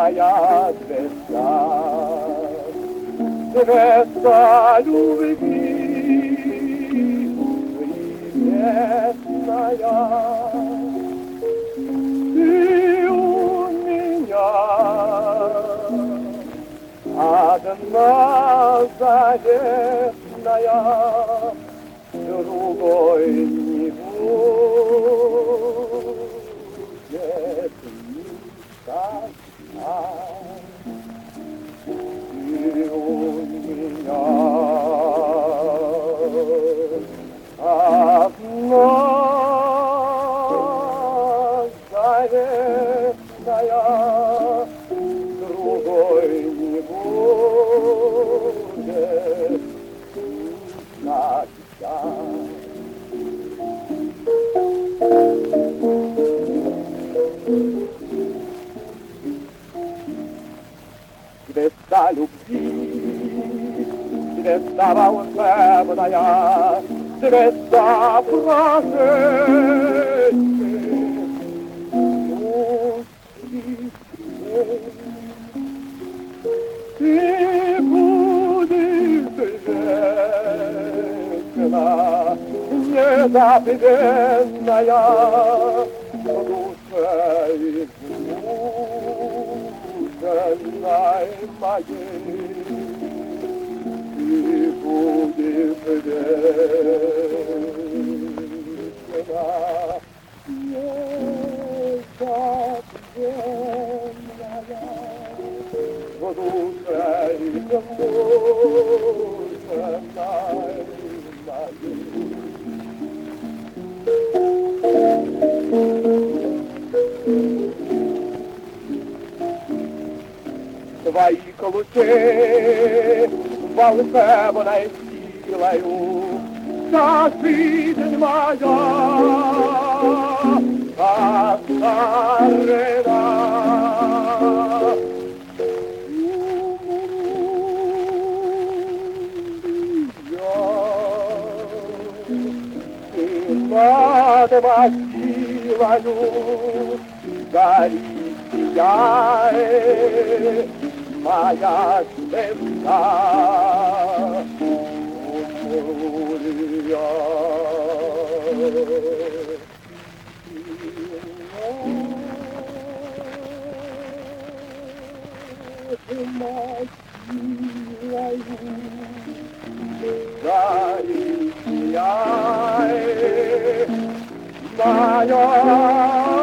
моя звезда, звезда любви, приветная. Ты у меня одна заветная, другой не будет никогда. Ты у меня одна заветная, другой не будет никогда. Звезда любви, звезда волшебная, звезда прожектных. Ты будешь вечно, незабвенная в душе и душенной моей. Ты будешь вечно, незабвенная в душе и душенной моей. Твоих лучей волшебной силою вся жизнь моя озарена. И над могилою горит сияет моя звезда. Горит сияет моя